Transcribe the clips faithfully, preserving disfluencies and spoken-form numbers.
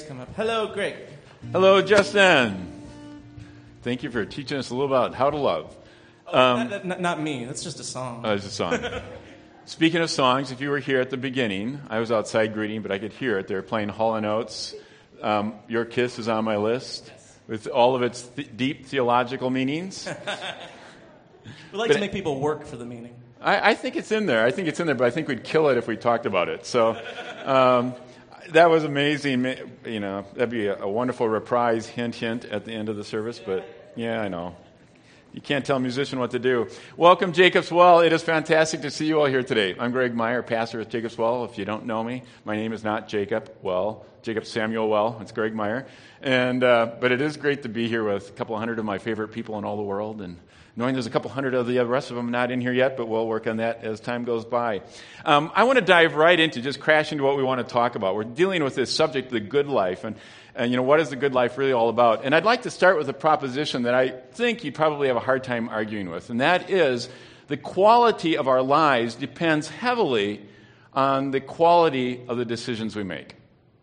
come up. Hello, Greg. Hello, Justin. Thank you for teaching us a little about how to love. Oh, Um, not, not, not me. That's just a song. Oh, it's a song. Speaking of songs, if you were here at the beginning, I was outside greeting, but I could hear it. They were playing Hall and Oates. Um, Your Kiss is on my list, Yes. with all of its th- deep theological meanings. We like but to make people work for the meaning. I, I think it's in there. I think it's in there, but I think we'd kill it if we talked about it. So um, that was amazing. You know, that'd be a, a wonderful reprise, hint, hint, at the end of the service. But yeah, I know. You can't tell a musician what to do. Welcome, Jacob's Well. It is fantastic to see you all here today. I'm Greg Meyer, pastor at Jacob's Well. If you don't know me, my name is not Jacob Well, Jacob Samuel Well. It's Greg Meyer. And uh, but it is great to be here with a couple hundred of my favorite people in all the world, and knowing there's a couple hundred of the rest of them not in here yet, but we'll work on that as time goes by. Um, I want to dive right into, just crash into what we want to talk about. We're dealing with this subject, the good life, and, and you know, what is the good life really all about? And I'd like to start with a proposition that I think you probably have a hard time arguing with, and that is the quality of our lives depends heavily on the quality of the decisions we make.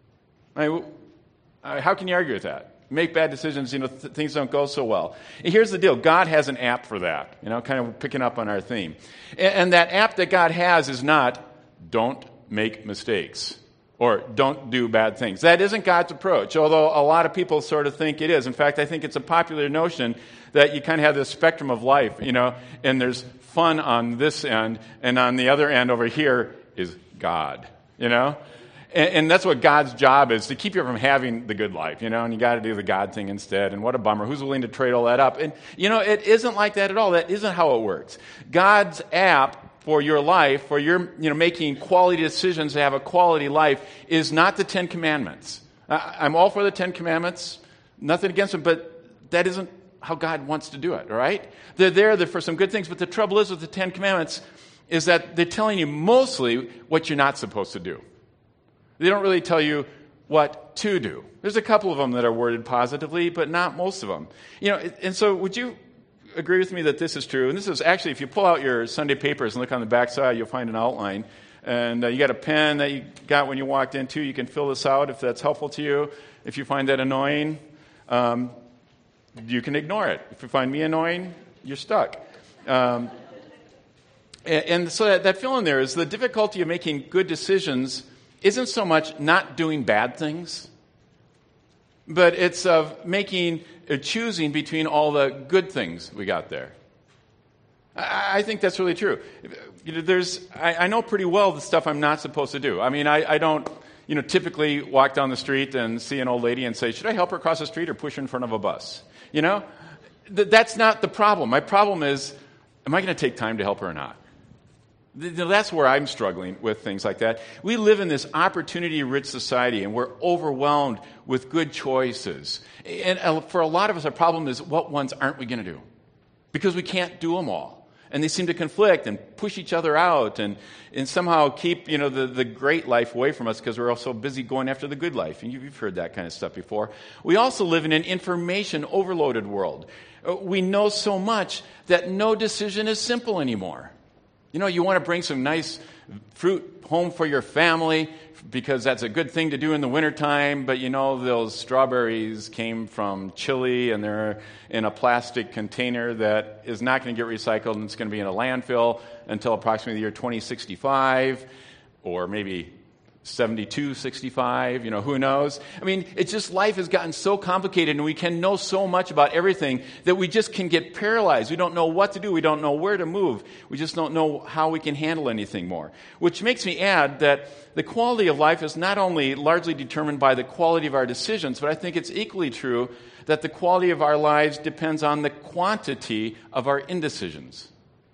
I mean, how can you argue with that? Make bad decisions, you know, th- things don't go so well. And here's the deal. God has an app for that, you know, kind of picking up on our theme. And, and that app that God has is not, don't make mistakes or don't do bad things. That isn't God's approach, although a lot of people sort of think it is. In fact, I think it's a popular notion that you kind of have this spectrum of life, you know, and there's fun on this end, and on the other end over here is God, you know? And, and that's what God's job is, to keep you from having the good life, you know, and you got to do the God thing instead. And what a bummer. Who's willing to trade all that up? And, you know, it isn't like that at all. That isn't how it works. God's app for your life, for your, you know, making quality decisions to have a quality life is not the Ten Commandments. I, I'm all for the Ten Commandments, nothing against them, but that isn't how God wants to do it, all right? They're there they're for some good things, but the trouble is with the Ten Commandments is that they're telling you mostly what you're not supposed to do. They don't really tell you what to do. There's a couple of them that are worded positively, but not most of them. You know, and so would you agree with me that this is true? And this is actually, if you pull out your Sunday papers and look on the back side, you'll find an outline. And uh, you got a pen that you got when you walked in, too. You can fill this out if that's helpful to you. If you find that annoying, um, you can ignore it. If you find me annoying, you're stuck. Um, and, and so that, that fill in there is the difficulty of making good decisions isn't so much not doing bad things, but it's of making, or choosing between all the good things we got there. I, I think that's really true. You know, there's, I, I know pretty well the stuff I'm not supposed to do. I mean, I, I don't, you know, typically walk down the street and see an old lady and say, should I help her cross the street or push her in front of a bus? You know, Th- that's not the problem. My problem is, am I going to take time to help her or not? That's where I'm struggling with things like that. We live in this opportunity-rich society, and we're overwhelmed with good choices. And for a lot of us, our problem is, what ones aren't we going to do? Because we can't do them all. And they seem to conflict and push each other out and, and somehow keep, you know, the, the great life away from us because we're all so busy going after the good life. And you've heard that kind of stuff before. We also live in an information-overloaded world. We know so much that no decision is simple anymore. You know, you want to bring some nice fruit home for your family because that's a good thing to do in the wintertime, but you know those strawberries came from Chile and they're in a plastic container that is not going to get recycled and it's going to be in a landfill until approximately the year twenty sixty-five or maybe seventy-two sixty-five, you know, who knows? I mean, it's just life has gotten so complicated and we can know so much about everything that we just can get paralyzed. We don't know what to do. We don't know where to move. We just don't know how we can handle anything more. Which makes me add that the quality of life is not only largely determined by the quality of our decisions, but I think it's equally true that the quality of our lives depends on the quantity of our indecisions.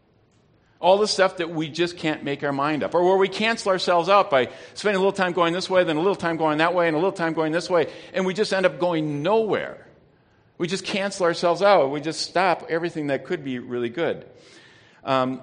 All the stuff that we just can't make our mind up, or where we cancel ourselves out by spending a little time going this way, then a little time going that way, and a little time going this way, and we just end up going nowhere. We just cancel ourselves out. We just stop everything that could be really good. Um,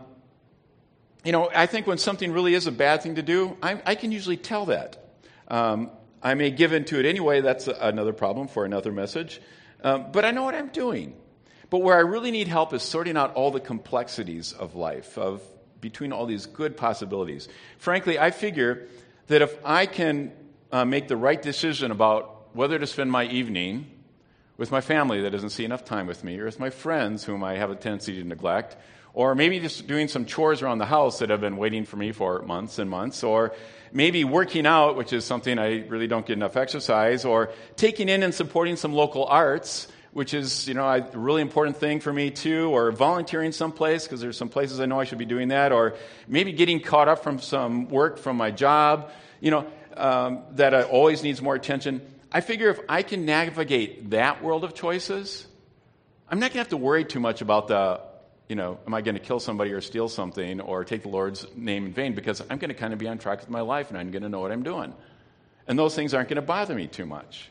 you know, I think when something really is a bad thing to do, I, I can usually tell that. Um, I may give into it anyway. That's a, another problem for another message. Um, but I know what I'm doing. But where I really need help is sorting out all the complexities of life, of between all these good possibilities. Frankly, I figure that if I can uh, make the right decision about whether to spend my evening with my family that doesn't see enough time with me, or with my friends whom I have a tendency to neglect, or maybe just doing some chores around the house that have been waiting for me for months and months, or maybe working out, which is something I really don't get enough exercise, or taking in and supporting some local arts, which is, you know, a really important thing for me too, or volunteering someplace, because there's some places I know I should be doing that, or maybe getting caught up from some work from my job, you know, um, that uh, always needs more attention. I figure if I can navigate that world of choices, I'm not going to have to worry too much about the, you know, am I going to kill somebody or steal something or take the Lord's name in vain, because I'm going to kind of be on track with my life and I'm going to know what I'm doing. And those things aren't going to bother me too much.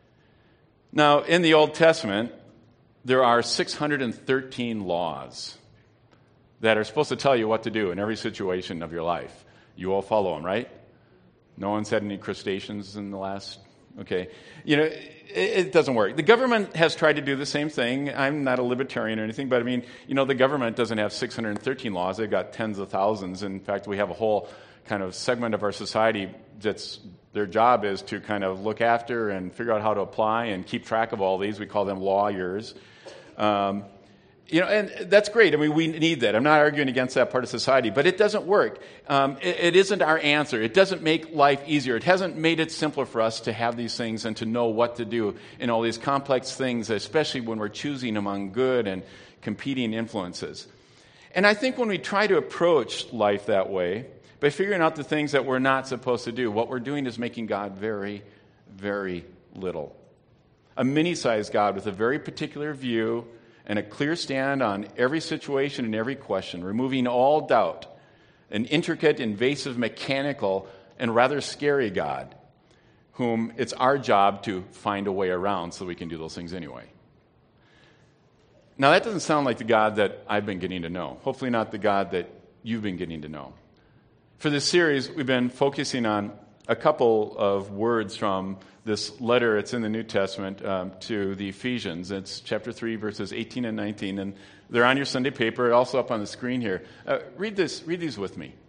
Now, in the Old Testament, there are six hundred thirteen laws that are supposed to tell you what to do in every situation of your life. You all follow them, right? No one's had any crustaceans in the last... Okay. You know, it, it doesn't work. The government has tried to do the same thing. I'm not a libertarian or anything, but I mean, you know, the government doesn't have six hundred thirteen laws. They've got tens of thousands. In fact, we have a whole kind of segment of our society that's their job is to kind of look after and figure out how to apply and keep track of all these. We call them lawyers. Um, you know, and that's great. I mean, we need that. I'm not arguing against that part of society, but it doesn't work. Um, it, it isn't our answer. It doesn't make life easier. It hasn't made it simpler for us to have these things and to know what to do in all these complex things, especially when we're choosing among good and competing influences. And I think when we try to approach life that way, by figuring out the things that we're not supposed to do, what we're doing is making God very, very little. A mini-sized God with a very particular view and a clear stand on every situation and every question, removing all doubt. An intricate, invasive, mechanical, and rather scary God, whom it's our job to find a way around so we can do those things anyway. Now, that doesn't sound like the God that I've been getting to know. Hopefully not the God that you've been getting to know. For this series, we've been focusing on a couple of words from this letter. It's in the New Testament um, to the Ephesians. It's chapter three, verses eighteen and nineteen, and they're on your Sunday paper, also up on the screen here. Uh, read this. Read these with me.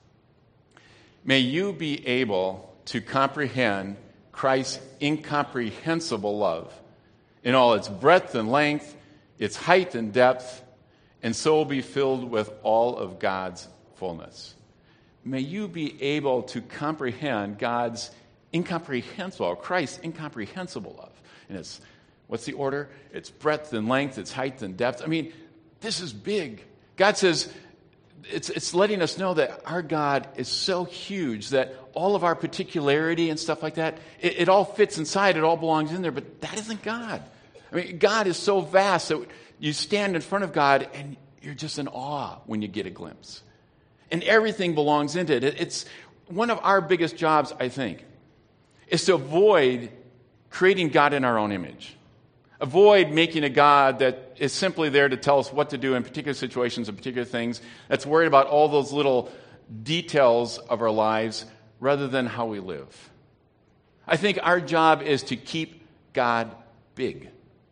May you be able to comprehend Christ's incomprehensible love in all its breadth and length, its height and depth, and so be filled with all of God's fullness. May you be able to comprehend God's incomprehensible, Christ's incomprehensible love. And it's, what's the order? It's breadth and length, it's height and depth. I mean, this is big. God says, it's, it's letting us know that our God is so huge that all of our particularity and stuff like that, it, it all fits inside, it all belongs in there, but that isn't God. I mean, God is so vast that you stand in front of God and you're just in awe when you get a glimpse. And everything belongs into it. It's one of our biggest jobs, I think, is to avoid creating God in our own image. Avoid making a God that is simply there to tell us what to do in particular situations and particular things, that's worried about all those little details of our lives rather than how we live. I think our job is to keep God big.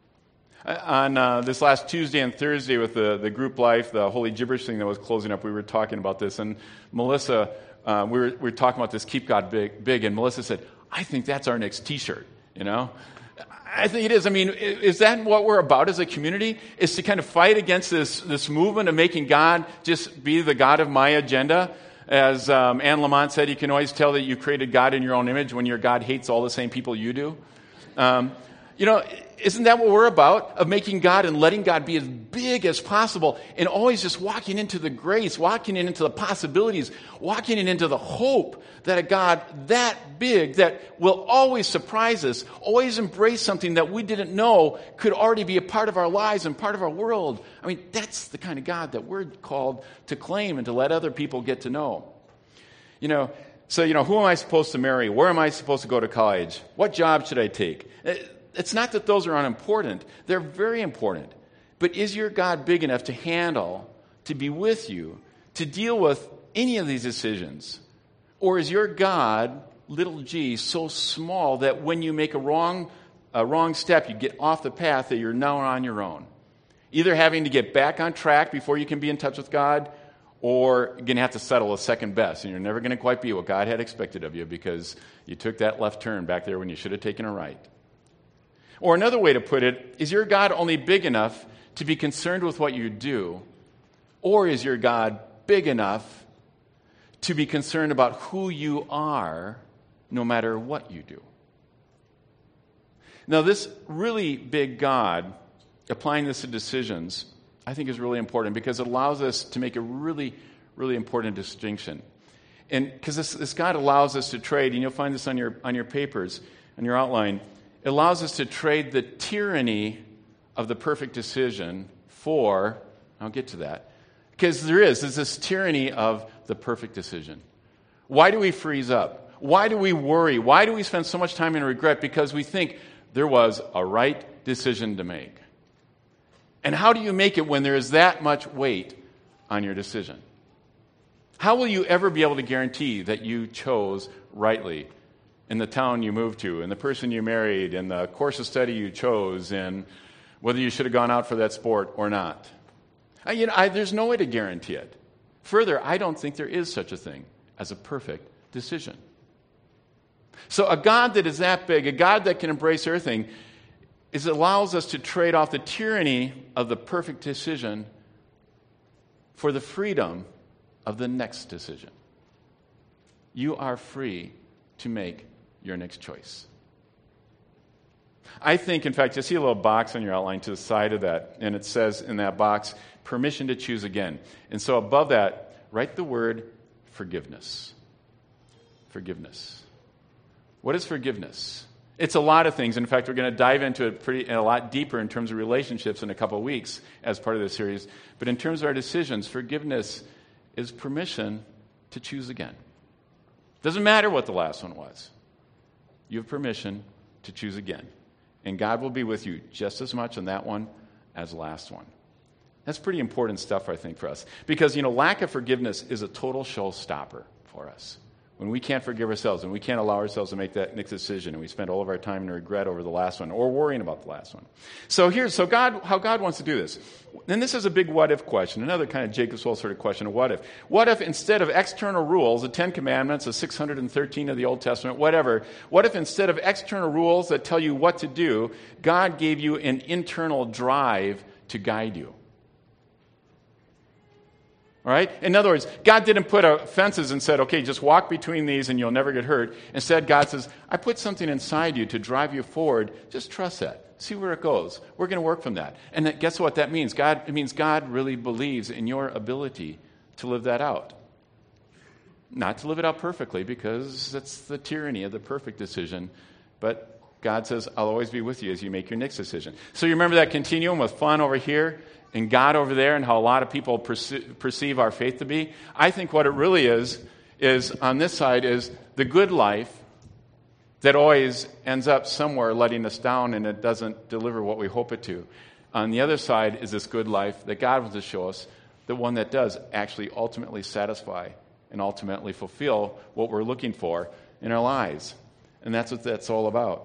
On uh, this last Tuesday and Thursday with the, the group life, the Holy Gibberish thing that was closing up, we were talking about this. And Melissa, uh, we, were, we were talking about this, keep God big, big. And Melissa said, I think that's our next T-shirt, you know? I think it is. I mean, is that what we're about as a community? Is to kind of fight against this, this movement of making God just be the God of my agenda? As um, Anne Lamont said, you can always tell that you created God in your own image when your God hates all the same people you do. Um, you know, isn't that what we're about? Of making God and letting God be as big as possible and always just walking into the grace, walking into the possibilities, walking into the hope that a God that big that will always surprise us, always embrace something that we didn't know could already be a part of our lives and part of our world. I mean, that's the kind of God that we're called to claim and to let other people get to know. You know, so, you know, who am I supposed to marry? Where am I supposed to go to college? What job should I take? It's not that those are unimportant. They're very important. But is your God big enough to handle, to be with you, to deal with any of these decisions? Or is your God, little g, so small that when you make a wrong, a wrong step, you get off the path that you're now on your own? Either having to get back on track before you can be in touch with God, or you're going to have to settle a second best, and you're never going to quite be what God had expected of you because You took that left turn back there when you should have taken a right. Or another way to put it, is your God only big enough to be concerned with what you do? Or is your God big enough to be concerned about who you are no matter what you do? Now, this really big God, applying this to decisions, I think is really important because it allows us to make a really, really important distinction. And because this, this God allows us to trade, and you'll find this on your on your papers, on your outline, it allows us to trade the tyranny of the perfect decision for, I'll get to that, because there is, there's this tyranny of the perfect decision. Why do we freeze up? Why do we worry? Why do we spend so much time in regret? Because we think there was a right decision to make. And how do you make it when there is that much weight on your decision? How will you ever be able to guarantee that you chose rightly in the town you moved to, in the person you married, in the course of study you chose, in whether you should have gone out for that sport or not? I, you know, I, there's no way to guarantee it. Further, I don't think there is such a thing as a perfect decision. So a God that is that big, a God that can embrace everything, is allows us to trade off the tyranny of the perfect decision for the freedom of the next decision. You are free to make your next choice. I think, in fact, you see a little box on your outline to the side of that, and it says in that box, permission to choose again. And so above that, write the word forgiveness. Forgiveness. What is forgiveness? It's a lot of things. In fact, we're going to dive into it pretty a lot deeper in terms of relationships in a couple of weeks as part of this series. But in terms of our decisions, forgiveness is permission to choose again. Doesn't matter what the last one was. You have permission to choose again. And God will be with you just as much on that one as the last one. That's pretty important stuff, I think, for us. Because, you know, lack of forgiveness is a total showstopper for us. When we can't forgive ourselves and we can't allow ourselves to make that next decision, and we spend all of our time in regret over the last one or worrying about the last one. So here's so God, how God wants to do this. And this is a big what if question, another kind of Jacob's Well sort of question of what if. What if instead of external rules, the Ten Commandments, the six hundred thirteen of the Old Testament, whatever, what if instead of external rules that tell you what to do, God gave you an internal drive to guide you? All right? In other words, God didn't put a fences and said, okay, just walk between these and you'll never get hurt. Instead, God says, I put something inside you to drive you forward. Just trust that. See where it goes. We're going to work from that. And that, guess what that means? God, it means God really believes in your ability to live that out. Not to live it out perfectly, because that's the tyranny of the perfect decision. But God says, I'll always be with you as you make your next decision. So you remember that continuum with fun over here and God over there, and how a lot of people perce- perceive our faith to be? I think what it really is, is on this side is the good life that always ends up somewhere letting us down and it doesn't deliver what we hope it to. On the other side is this good life that God wants to show us, the one that does actually ultimately satisfy and ultimately fulfill what we're looking for in our lives. And that's what that's all about.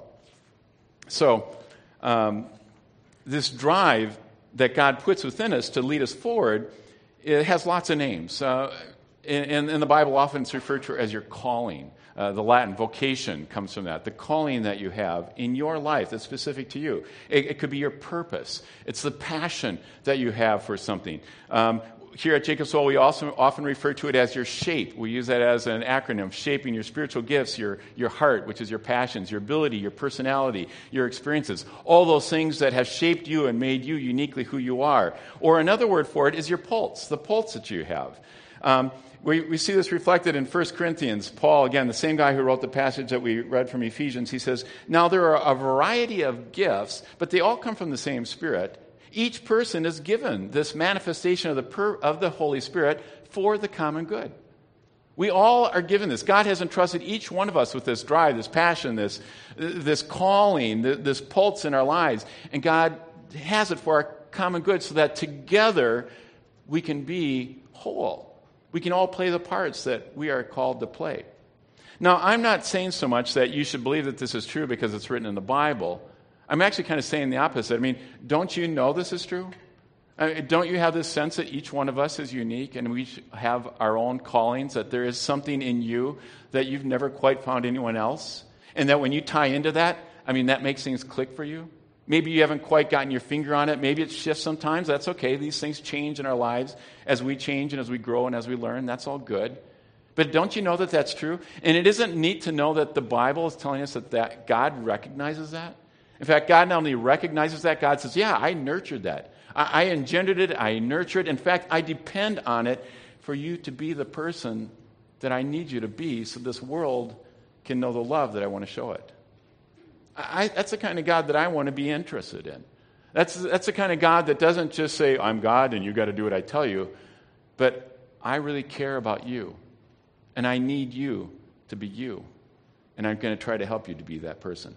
So, um, this drive that God puts within us to lead us forward, it has lots of names. Uh, in, in the Bible, often it's referred to as your calling. Uh, the Latin vocation comes from that. The calling that you have in your life that's specific to you. It, it could be your purpose. It's the passion that you have for something. Um, here at Jacob's Well, we also often refer to it as your shape. We use that as an acronym, shaping your spiritual gifts, your, your heart, which is your passions, your ability, your personality, your experiences. All those things that have shaped you and made you uniquely who you are. Or another word for it is your pulse, the pulse that you have. Um, We, we see this reflected in First Corinthians. Paul, again, the same guy who wrote the passage that we read from Ephesians, he says, now there are a variety of gifts, but they all come from the same Spirit. Each person is given this manifestation of the, per, of the Holy Spirit for the common good. We all are given this. God has entrusted each one of us with this drive, this passion, this, this calling, this pulse in our lives. And God has it for our common good so that together we can be whole. We can all play the parts that we are called to play. Now, I'm not saying so much that you should believe that this is true because it's written in the Bible. I'm actually kind of saying the opposite. I mean, don't you know this is true? I mean, don't you have this sense that each one of us is unique and we have our own callings, that there is something in you that you've never quite found anyone else? And that when you tie into that, I mean, that makes things click for you? Maybe you haven't quite gotten your finger on it. Maybe it shifts sometimes. That's okay. These things change in our lives as we change and as we grow and as we learn. That's all good. But don't you know that that's true? And it isn't neat to know that the Bible is telling us that, that God recognizes that? In fact, God not only recognizes that, God says, yeah, I nurtured that. I, I engendered it. I nurtured it. In fact, I depend on it for you to be the person that I need you to be so this world can know the love that I want to show it. I, that's the kind of God that I want to be interested in. That's, that's the kind of God that doesn't just say, I'm God and you got to do what I tell you, but I really care about you, and I need you to be you, and I'm going to try to help you to be that person.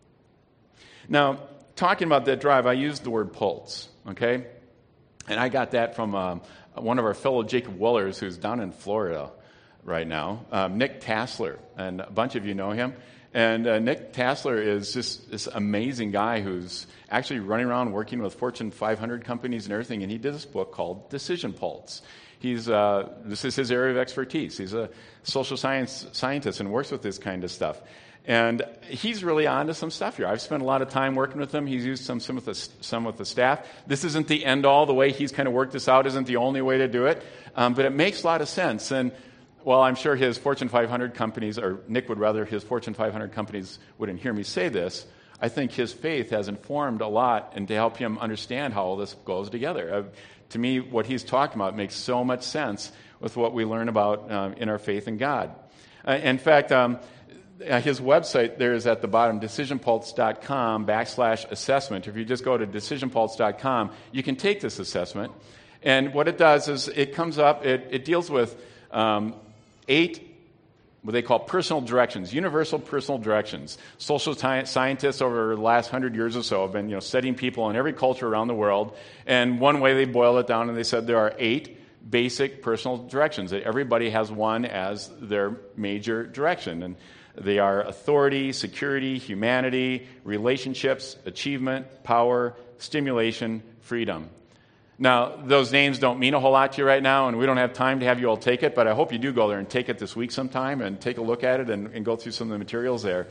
Now, talking about that drive, I used the word pulse, okay? And I got that from um, one of our fellow Jacob Wellers who's down in Florida right now, um, Nick Tassler, and a bunch of you know him. And uh, Nick Tassler is just this amazing guy who's actually running around working with Fortune five hundred companies and everything, and he did this book called Decision Pulse. He's uh, this is his area of expertise. He's a social science scientist and works with this kind of stuff. And he's really onto some stuff here. I've spent a lot of time working with him. He's used some, some, with the, some with the staff. This isn't the end-all. The way he's kind of worked this out isn't the only way to do it, um, but it makes a lot of sense. And well, I'm sure his Fortune five hundred companies, or Nick would rather his Fortune five hundred companies wouldn't hear me say this, I think his faith has informed a lot and to help him understand how all this goes together. Uh, to me, what he's talking about makes so much sense with what we learn about um, in our faith in God. Uh, in fact, um, his website there is at the bottom, decisionpulse.com backslash assessment. If you just go to decisionpulse dot com, you can take this assessment. And what it does is it comes up, it, it deals with um, eight what they call personal directions, universal personal directions. Social ti- scientists over the last hundred years or so have been, you know, studying people in every culture around the world. And one way they boiled it down, and they said there are eight basic personal directions, that everybody has one as their major direction. And they are authority, security, humanity, relationships, achievement, power, stimulation, freedom. Now, those names don't mean a whole lot to you right now, and we don't have time to have you all take it, but I hope you do go there and take it this week sometime and take a look at it and, and go through some of the materials there.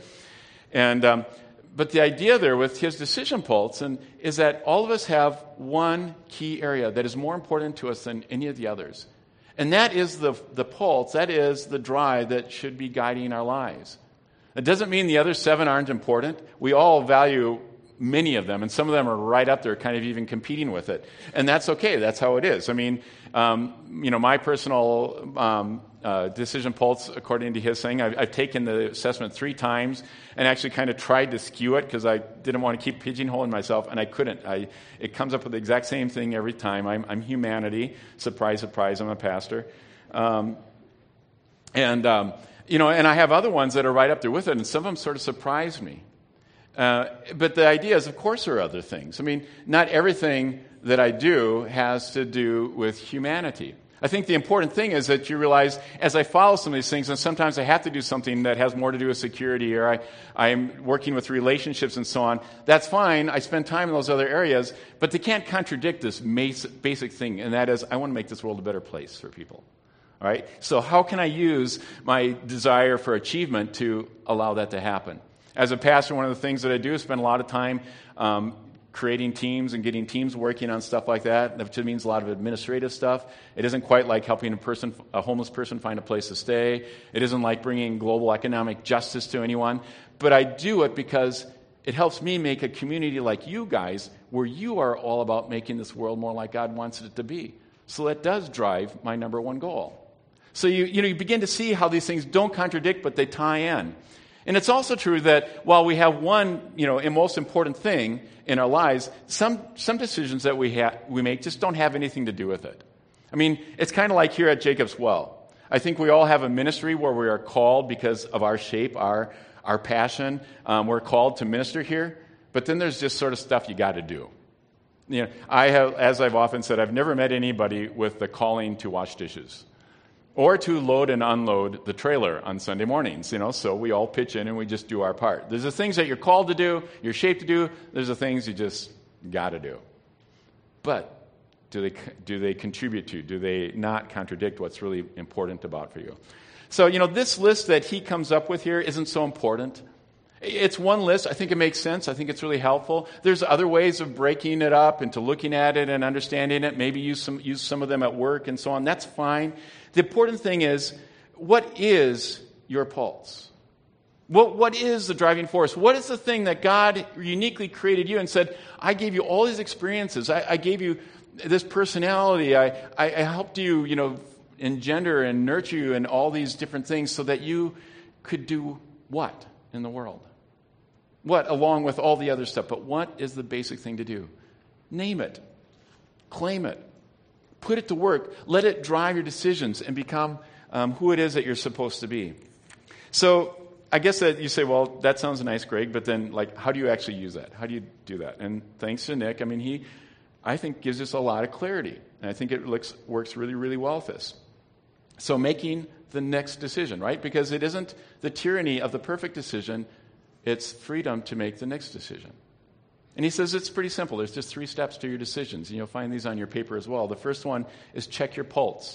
And um, but the idea there with his Decision Pulse and, is that all of us have one key area that is more important to us than any of the others. And that is the, the pulse, that is the drive that should be guiding our lives. It doesn't mean the other seven aren't important. We all value many of them, and some of them are right up there, kind of even competing with it. And that's okay. That's how it is. I mean, um, you know, my personal um, uh, Decision Pulse, according to his thing, I've, I've taken the assessment three times and actually kind of tried to skew it because I didn't want to keep pigeonholing myself, and I couldn't. I, it comes up with the exact same thing every time. I'm, I'm humanity. Surprise, surprise, I'm a pastor. Um, and, um, you know, and I have other ones that are right up there with it, and some of them sort of surprise me. Uh, but the idea is, of course, there are other things. I mean, not everything that I do has to do with humanity. I think the important thing is that you realize, as I follow some of these things, and sometimes I have to do something that has more to do with security, or I, I'm working with relationships and so on, that's fine. I spend time in those other areas, but they can't contradict this basic thing, and that is, I want to make this world a better place for people. All right? So how can I use my desire for achievement to allow that to happen? As a pastor, one of the things that I do is spend a lot of time um, creating teams and getting teams working on stuff like that. That means a lot of administrative stuff. It isn't quite like helping a person, a homeless person find a place to stay. It isn't like bringing global economic justice to anyone. But I do it because it helps me make a community like you guys, where you are all about making this world more like God wants it to be. So that does drive my number one goal. So you, you know, you begin to see how these things don't contradict, but they tie in. And it's also true that while we have one, you know, most important thing in our lives, some some decisions that we ha- we make just don't have anything to do with it. I mean, it's kind of like here at Jacob's Well. I think we all have a ministry where we are called because of our shape, our our passion. Um, we're called to minister here, but then there's just sort of stuff you got to do. You know, I have, as I've often said, I've never met anybody with the calling to wash dishes, or to load and unload the trailer on Sunday mornings, you know, so we all pitch in and we just do our part. There's the things that you're called to do, you're shaped to do, there's the things you just got to do. But do they do they contribute to? Do they not contradict what's really important about for you? So, you know, this list that he comes up with here isn't so important. It's one list. I think it makes sense. I think it's really helpful. There's other ways of breaking it up into looking at it and understanding it. Maybe use some use some of them at work and so on. That's fine. The important thing is, what is your pulse? What, what is the driving force? What is the thing that God uniquely created you and said, I gave you all these experiences. I, I gave you this personality. I, I, I helped you, you know, engender and nurture you and all these different things so that you could do what in the world? What, along with all the other stuff? But what is the basic thing to do? Name it. Claim it. Put it to work. Let it drive your decisions and become um, who it is that you're supposed to be. So I guess that you say, well, that sounds nice, Greg, but then, like, how do you actually use that? How do you do that? And thanks to Nick, I mean, he, I think, gives us a lot of clarity. And I think it looks, works really, really well with this. So making the next decision, right? Because it isn't the tyranny of the perfect decision. It's freedom to make the next decision. And he says it's pretty simple. There's just three steps to your decisions. And you'll find these on your paper as well. The first one is check your pulse.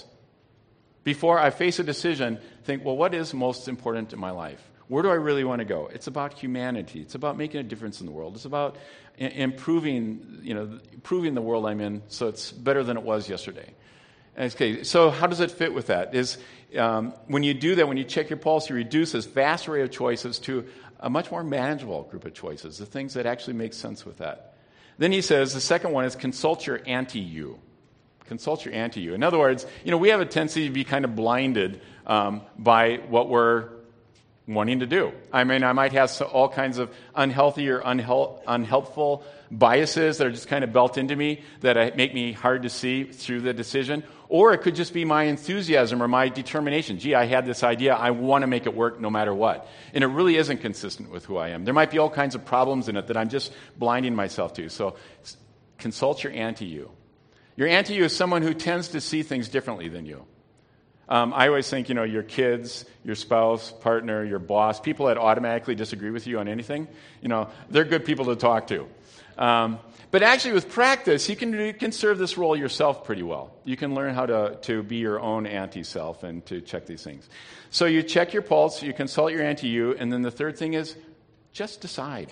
Before I face a decision, think, well, what is most important in my life? Where do I really want to go? It's about humanity. It's about making a difference in the world. It's about I- improving, you know, improving the world I'm in so it's better than it was yesterday. Okay, so how does it fit with that? Is um, when you do that, when you check your pulse, you reduce this vast array of choices to a much more manageable group of choices, the things that actually make sense with that. Then he says the second one is consult your anti-you. Consult your anti-you. In other words, you know, we have a tendency to be kind of blinded um, by what we're wanting to do. I mean, I might have all kinds of unhealthy or unhel- unhelpful biases that are just kind of built into me that make me hard to see through the decision. Or it could just be my enthusiasm or my determination. Gee, I had this idea. I want to make it work no matter what. And it really isn't consistent with who I am. There might be all kinds of problems in it that I'm just blinding myself to. So consult your anti-you. Your anti-you is someone who tends to see things differently than you. Um, I always think, you know, your kids, your spouse, partner, your boss, people that automatically disagree with you on anything, you know, they're good people to talk to. Um, but actually with practice, you can, you can serve this role yourself pretty well. You can learn how to, to be your own anti-self and to check these things. So you check your pulse, you consult your anti-you, and then the third thing is just decide.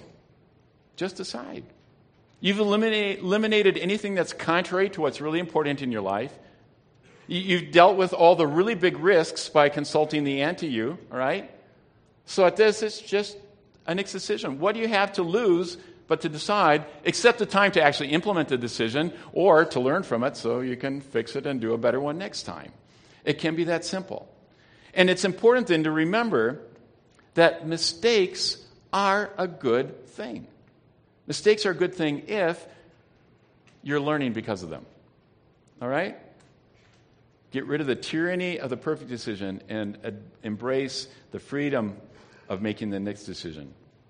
Just decide. You've eliminated, eliminated anything that's contrary to what's really important in your life. You've dealt with all the really big risks by consulting the anti-you, all right? So at this, it's just a next decision. What do you have to lose but to decide, except the time to actually implement the decision or to learn from it so you can fix it and do a better one next time? It can be that simple. And it's important then to remember that mistakes are a good thing. Mistakes are a good thing if you're learning because of them, all right? Get rid of the tyranny of the perfect decision and uh, embrace the freedom of making the next decision.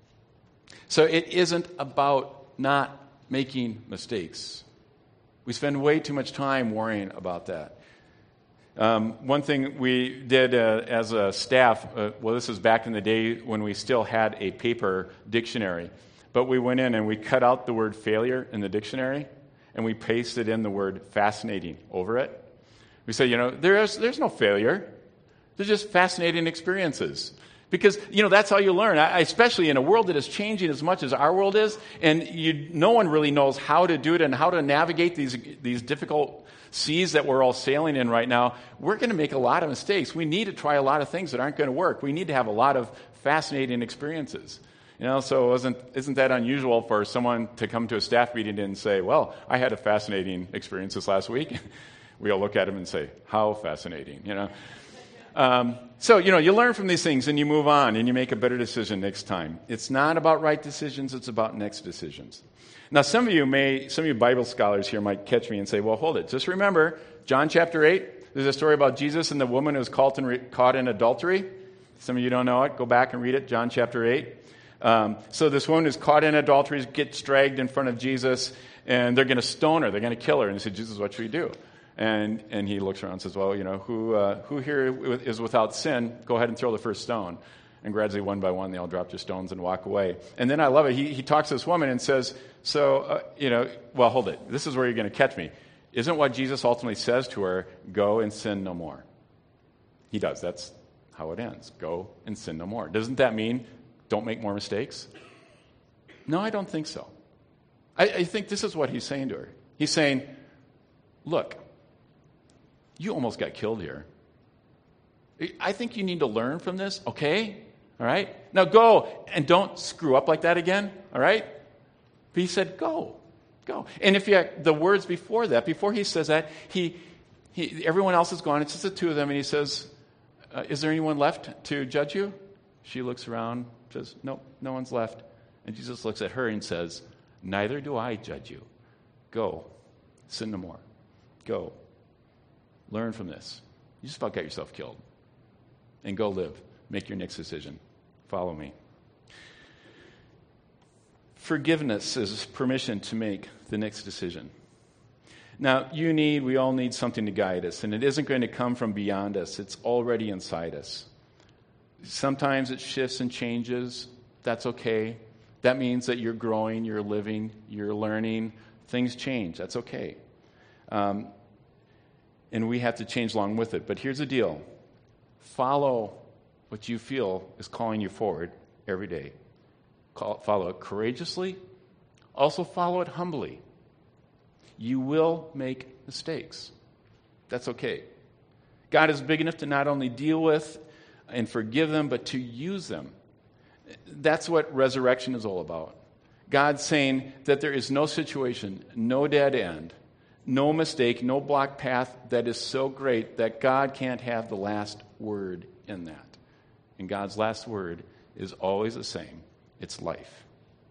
So it isn't about not making mistakes. We spend way too much time worrying about that. Um, one thing we did uh, as a staff, uh, well, this was back in the day when we still had a paper dictionary, but we went in and we cut out the word failure in the dictionary and we pasted in the word fascinating over it. We say, you know, there's there's no failure. They're just fascinating experiences. Because, you know, that's how you learn, I, especially in a world that is changing as much as our world is, and you, no one really knows how to do it and how to navigate these these difficult seas that we're all sailing in right now. We're going to make a lot of mistakes. We need to try a lot of things that aren't going to work. We need to have a lot of fascinating experiences. You know, so isn't, isn't that unusual for someone to come to a staff meeting and say, well, I had a fascinating experience this last week? We all look at him and say, how fascinating, you know. Um, so, you know, you learn from these things and you move on and you make a better decision next time. It's not about right decisions, it's about next decisions. Now, some of you may, some of you Bible scholars here might catch me and say, well, hold it. Just remember, John chapter eight, there's a story about Jesus and the woman who was caught in, caught in adultery. Some of you don't know it. Go back and read it, John chapter eight. Um, so this woman who's caught in adultery gets dragged in front of Jesus, and they're going to stone her. They're going to kill her. And he said, Jesus, what should we do? And and he looks around and says, well, you know, who uh, who here is without sin? Go ahead and throw the first stone. And gradually, one by one, they all drop their stones and walk away. And then I love it. He he talks to this woman and says, so, uh, you know, well, hold it. This is where you're going to catch me. Isn't what Jesus ultimately says to her, go and sin no more? He does. That's how it ends. Go and sin no more. Doesn't that mean don't make more mistakes? No, I don't think so. I, I think this is what he's saying to her. He's saying, look, you almost got killed here. I think you need to learn from this, okay? All right? Now go and don't screw up like that again, all right? But he said, go, go. And if you the words before that, before he says that, he, he everyone else is gone. It's just the two of them, and he says, uh, is there anyone left to judge you? She looks around, says, nope, no one's left. And Jesus looks at her and says, neither do I judge you. Go, sin no more. Go. Learn from this. You just about got yourself killed. And go live. Make your next decision. Follow me. Forgiveness is permission to make the next decision. Now, you need, we all need something to guide us, and it isn't going to come from beyond us. It's already inside us. Sometimes it shifts and changes. That's okay. That means that you're growing, you're living, you're learning. Things change. That's okay. Um, and we have to change along with it. But here's the deal. Follow what you feel is calling you forward every day. Call, follow it courageously. Also follow it humbly. You will make mistakes. That's okay. God is big enough to not only deal with and forgive them, but to use them. That's what resurrection is all about. God saying that there is no situation, no dead end, no mistake, no blocked path that is so great that God can't have the last word in that. And God's last word is always the same. It's life.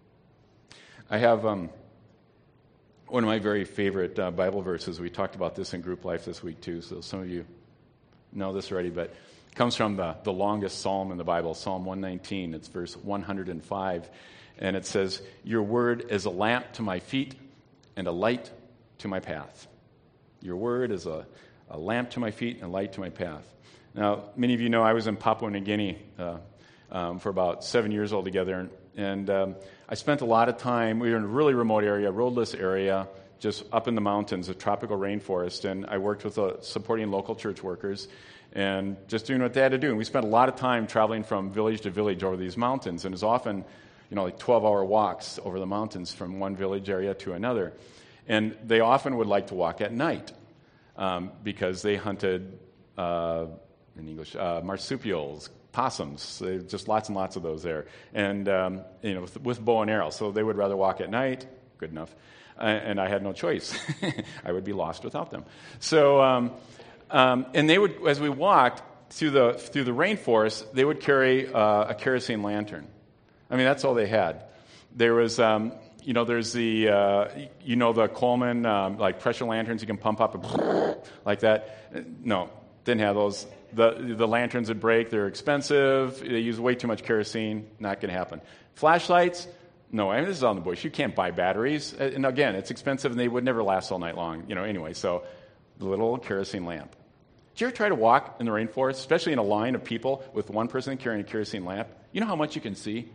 I have um, one of my very favorite uh, Bible verses. We talked about this in group life this week too, so some of you know this already, but it comes from the, the longest psalm in the Bible, Psalm one nineteen. It's verse one hundred five, and it says, your word is a lamp to my feet and a light to my path. Your word is a, a lamp to my feet and a light to my path. Now, many of you know I was in Papua New Guinea uh, um, for about seven years altogether, and, and um, I spent a lot of time, we were in a really remote area, roadless area, just up in the mountains, a tropical rainforest, and I worked with uh, supporting local church workers and just doing what they had to do. And we spent a lot of time traveling from village to village over these mountains, and it's often, you know, like twelve-hour walks over the mountains from one village area to another. And they often would like to walk at night um, because they hunted, uh, in English, uh, marsupials, possums, they, just lots and lots of those there, and um, you know, with, with bow and arrow. So they would rather walk at night. Good enough. Uh, and I had no choice. I would be lost without them. So, um, um, and they would, as we walked through the through the rainforest, they would carry uh, a kerosene lantern. I mean, that's all they had. There was. Um, You know, there's the, uh, you know, the Coleman, um, like pressure lanterns you can pump up and like that. No, didn't have those. The the lanterns would break. They're expensive. They use way too much kerosene. Not going to happen. Flashlights? No, I mean, this is on the bush. You can't buy batteries. And again, it's expensive and they would never last all night long. You know, anyway, so the little kerosene lamp. Did you ever try to walk in the rainforest, especially in a line of people with one person carrying a kerosene lamp? You know how much you can see?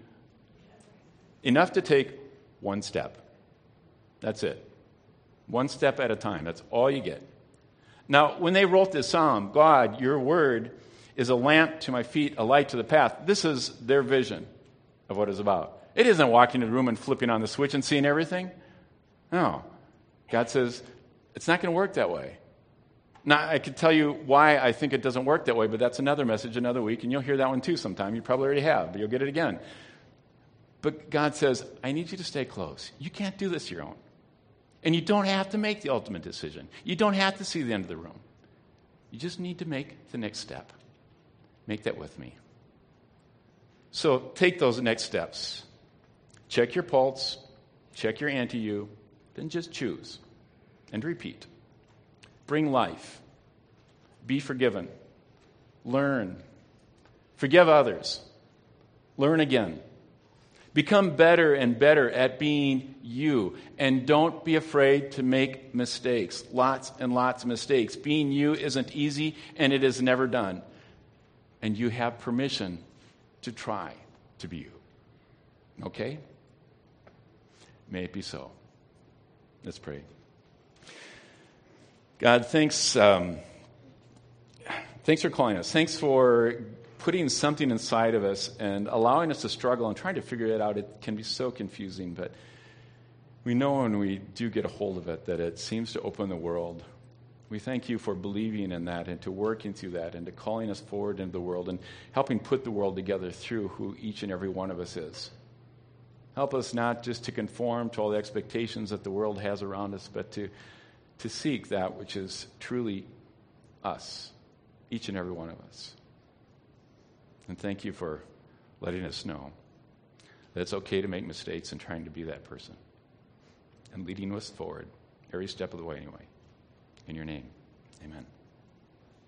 Enough to take one step. That's it. One step at a time. That's all you get. Now, when they wrote this psalm, God, your word is a lamp to my feet, a light to the path. This is their vision of what it's about. It isn't walking in the room and flipping on the switch and seeing everything. No. God says, it's not going to work that way. Now, I could tell you why I think it doesn't work that way, but that's another message another week, and you'll hear that one too sometime. You probably already have, but you'll get it again. But God says, I need you to stay close. You can't do this your own. And you don't have to make the ultimate decision. You don't have to see the end of the room. You just need to make the next step. Make that with me. So take those next steps. Check your pulse. Check your anti-you. Then just choose. And repeat. Bring life. Be forgiven. Learn. Forgive others. Learn again. Become better and better at being you. And don't be afraid to make mistakes. Lots and lots of mistakes. Being you isn't easy, and it is never done. And you have permission to try to be you. Okay? May it be so. Let's pray. God, thanks, um, thanks for calling us. Thanks for putting something inside of us and allowing us to struggle and trying to figure it out. It can be so confusing, but we know when we do get a hold of it that it seems to open the world. We thank you for believing in that and to working through that and to calling us forward into the world and helping put the world together through who each and every one of us is. Help us not just to conform to all the expectations that the world has around us, but to, to seek that which is truly us, each and every one of us. And thank you for letting us know that it's okay to make mistakes and trying to be that person and leading us forward every step of the way anyway. In your name, amen.